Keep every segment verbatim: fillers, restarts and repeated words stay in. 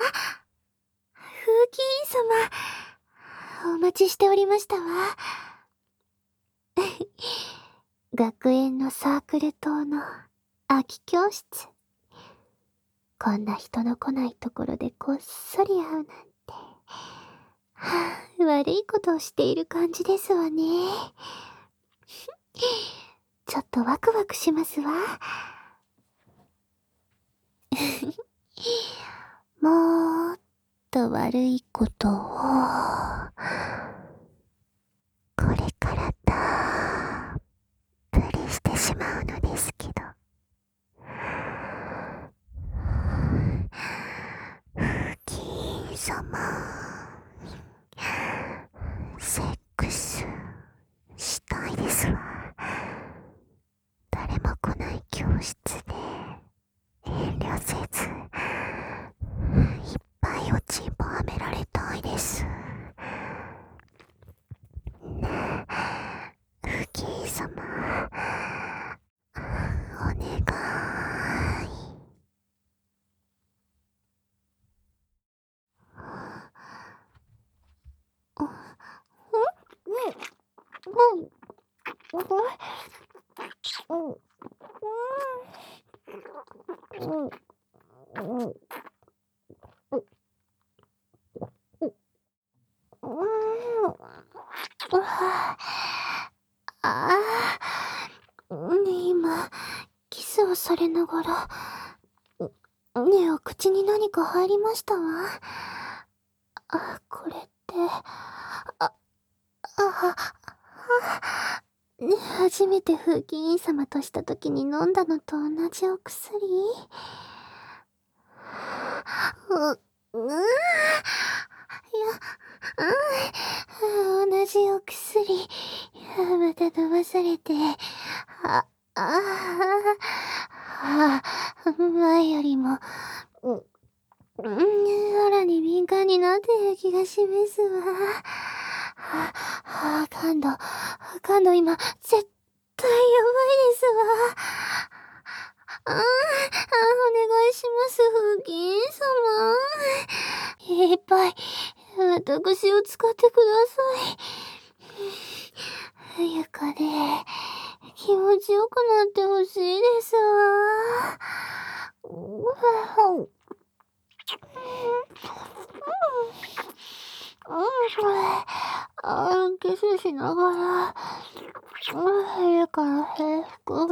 風紀委員様、お待ちしておりましたわ。学園のサークル棟の空き教室。こんな人の来ないところでこっそり会うなんて、はあ、悪いことをしている感じですわね。ちょっとワクワクしますわ。もっと悪いことを、これからたっぷりしてしまうのですけど。風紀委員様、セックスしたいですわ。誰も来ない教室で遠慮せずいっぱいおちんぽはめられたいです。ねえ、風紀委員様、お願い。ああ、今、キスをされながら、ねえ、お口に何か入りましたわ。あ、これって、あ、あ、ね、初めて風紀委員様とした時に飲んだのと同じお薬？う、うー、いや、うん、同じお薬、また飲まされて、あ、ああ、前よりも、うん、さらに敏感になっている気がしますわ。はあ、感度、感度今、絶対やばいですわ。ああ、お願いします、風紀委員様。いっぱい、私を使ってください。ゆかで、気持ちよくなってほしいですわ。あん、キスしながら、家から制服、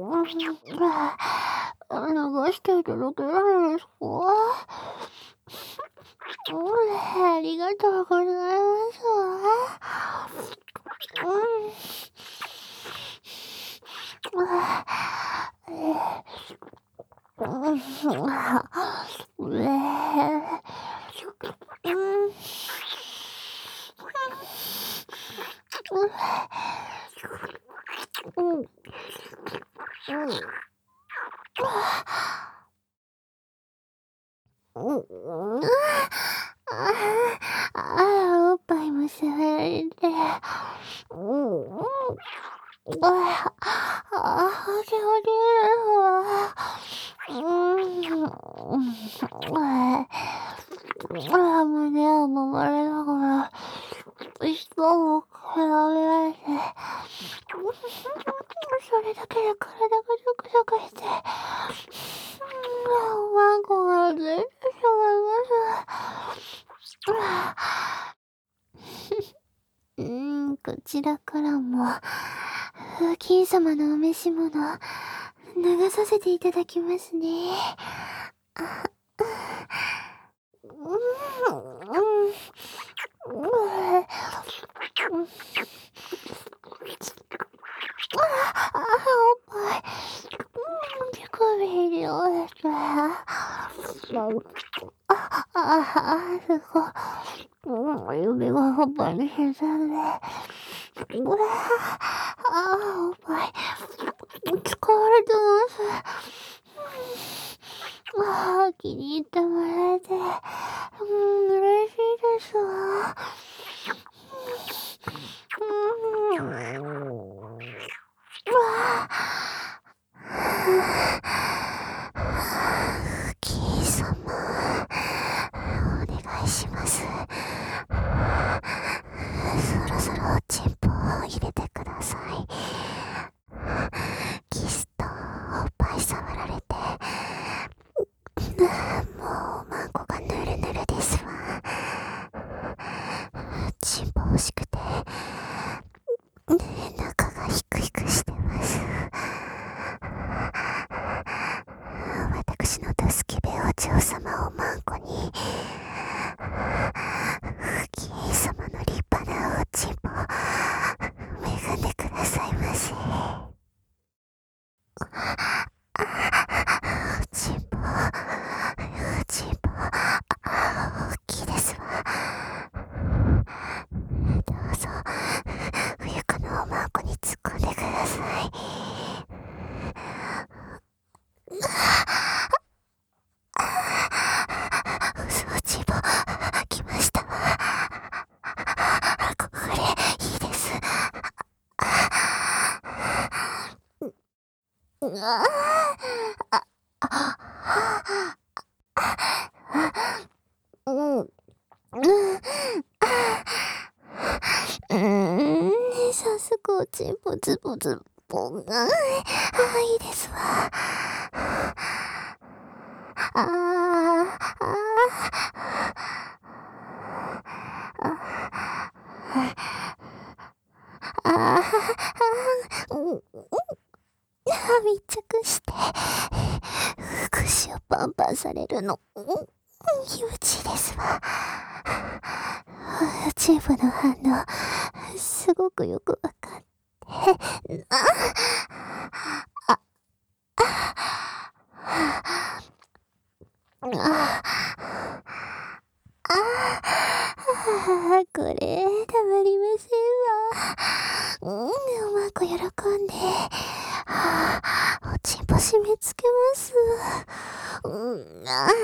流していただけないですか？ありがとうございますわ。あ、おっぱいも触られて、ああ、気持ちいいですわ。ああ、胸を揉まれながら、舌も比べられて、それだけで体がゾクゾクして、ワンコがずれてしまいます。うーん、こちらからも、風紀委員様のお召し物、流させていただきますね。ああ、おっぱい。手首におですね。ああ、すごい。指がおっぱいに沈んで。うわああ、おっぱい。使われてます。ああ、気に入ってもらえて、うん、嬉しいですわ。うん。うわあ。風紀委員様、 ああ、あ、うん、うん、うーん、早速おちんぽつぼつぼが、ああ、いいですわ。ああ、ああ、ああ、うん、密着して、福祉をパンパンされるの、うん、気持ちいいですわ。チームの反応、すごくよくわかって、あ、あ、あ、あ、あ、これ、たまりませんわ。うん、うまく喜んで、はあ、おちんぽ締め付けます。うん、あ、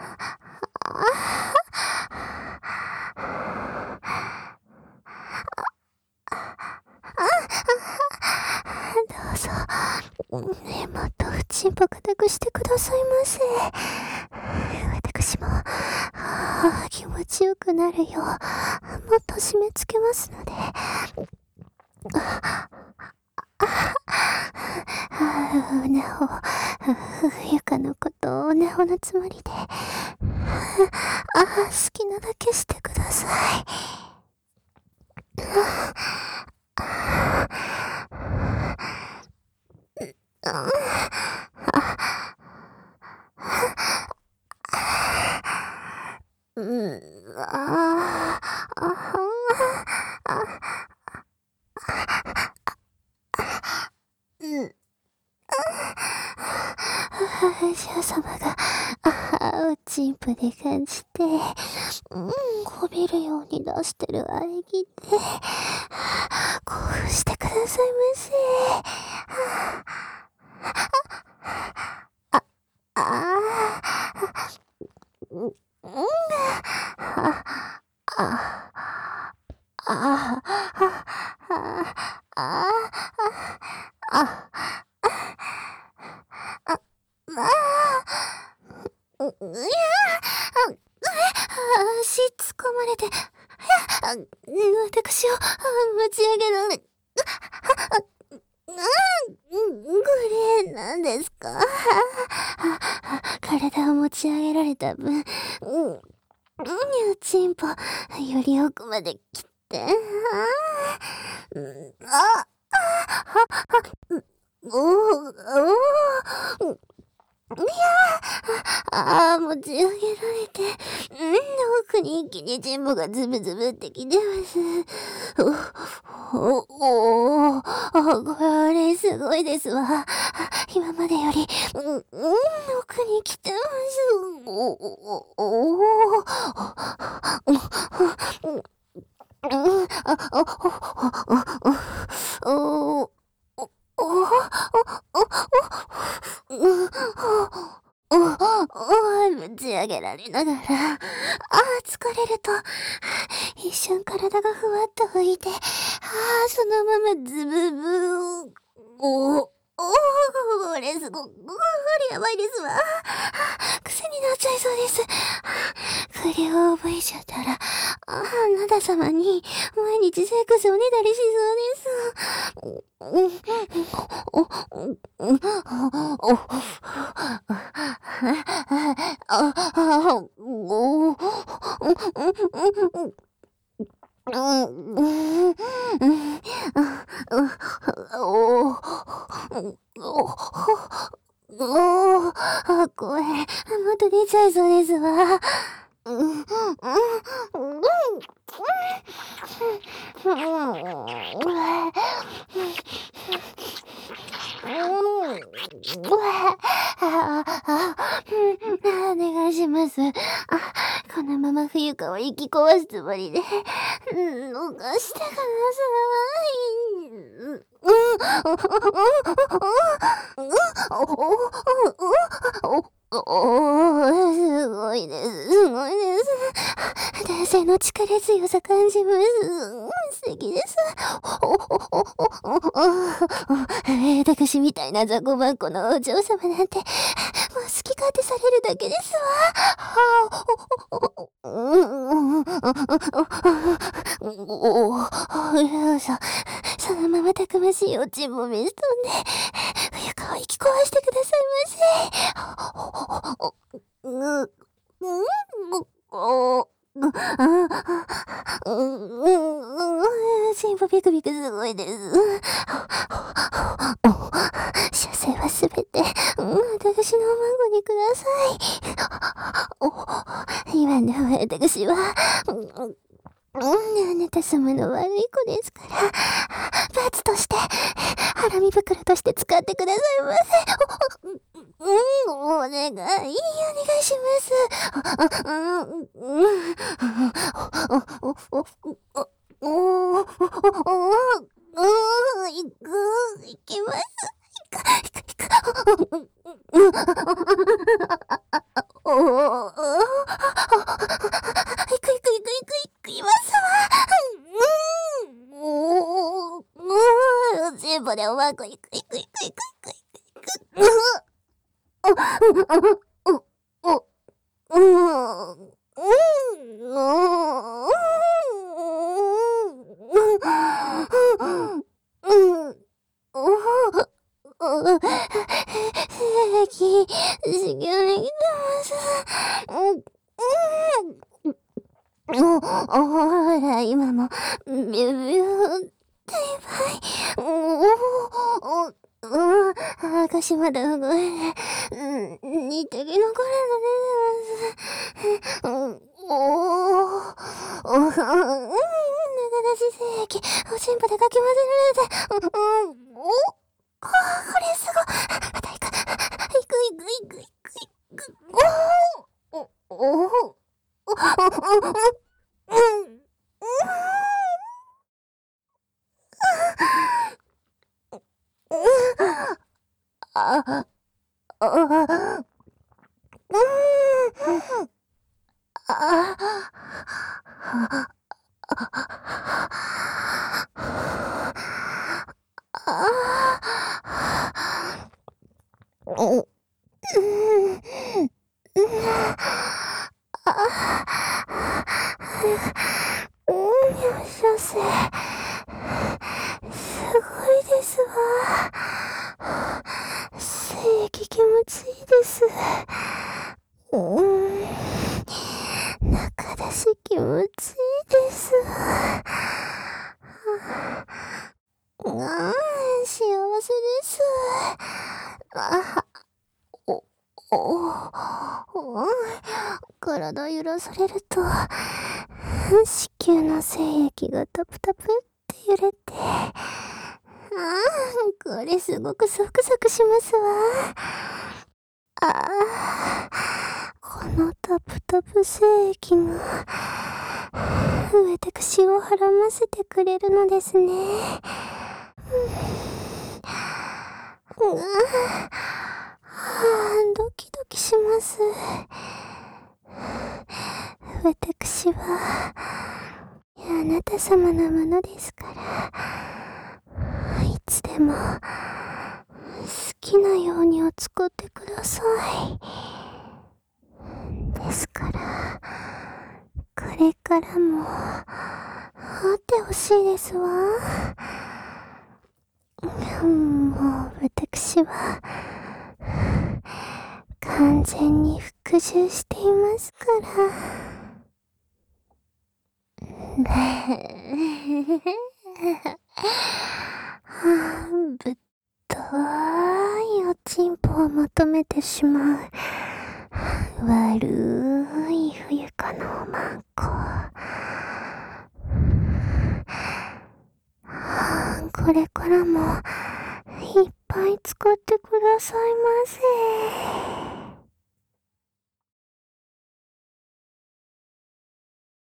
どうぞ、ね、もっとおちんぽ固くしてくださいませ。私も、はあ、気持ちよくなるよう、もっと締め付けますので。うなほ、ゆかのことをなほのつもりで、あ、好きなだけしてください。うん、ああ、うん。母様が、あ、おちんぽで感じて、うん、こびるように出してる喘ぎで、興奮してくださいませ。あ、ああ、うん、うん、あ、あ、あ、あ、あ、あ、あ、まあ、う、いや、あ、足突っ込まれて、あ、私を持ち上げられ、あ、これ、何ですか？体を持ち上げられた分、うん、ちんぽ、より奥まで来て、ああ、おお、おお、いやああ、持ち上げられて、うん、奥に一気にチンポがズブズブってきてます。お、お、お、これすごいですわ。今までより、うん、うん、奥に来てます。お、お、お、お、うん、あ、お、お、お、お、お、お、お、お、ぶち上げられながら、ああ、疲れると、一瞬体がふわっと浮いて、ああ、そのままズブブー、お、お、これすご、これやばいですわ。癖になっちゃいそうです。これを覚えちゃったら、ああ、なだ様に毎日セックスをねだりしそうです。うん、お、お、お、お、あ、お、うん、うん、お、お、お、あ、声、もっと出ちゃいそうですわ。うん、うん、うん、お願いします。あ、このまま冬香を生き壊すつもりで、うん、動かしてください。うん、おお、すごいです。すごいです。 男性の力強さ感じます。素敵です。私みたいな雑魚ばんこのお嬢様なんて、もう好き勝手されるだけですわ。そのままたくましいおちんぼめすとんで、冬川息壊してくださいませ。うん、うん、お、うん、心臓ビクビクすごいです。射精はすべて、うん、私のお孫にください。今の私は、うんうん、あなた様の悪い子ですから、罰として、ハラミ袋として使ってくださいませ。うん、お願い、お願いします。うん、うん、お、お、お、お、お、お、いく、いきます。いく、いく、いく。おお、いくいくいくいくいくいますわ。うん、おお、うん、全部でおまんこいくいくいくいくいくいくいく。お、お、お、うん、うん、うん、うん、正規、修行できてます。うん、うん、ほら、今も、ビュビューっていっぱい。おお、うん、赤まだ動いて、うん、似てるのこれの出てます。うん、おお、うん、長出し精液、おしんぽでかき混ぜられて、うん、お、これすごい。また行く。行く行く行く行く行く。おおおおおおうん。あ、あ、うん。射精、すごいですわ。精液気持ちいいです。うん、中出し気持ちいいです。うん、幸せです。あ、お、お、お、体揺らされると、子宮の精液がタプタプって揺れて、ああ、これすごくサクサクしますわ。ああ、このタプタプ精液が、私をはらませてくれるのですね。うん、ああ、ドキドキします。私は、あなた様のものですから、いつでも、好きなようにお使ってください。ですから、これからも、会ってほしいですわ。もう、私は、完全に服従していますから。ぶっといおちんぽを求めてしまう悪い冬香のおまんこ。これからもいっぱい使ってくださいませ。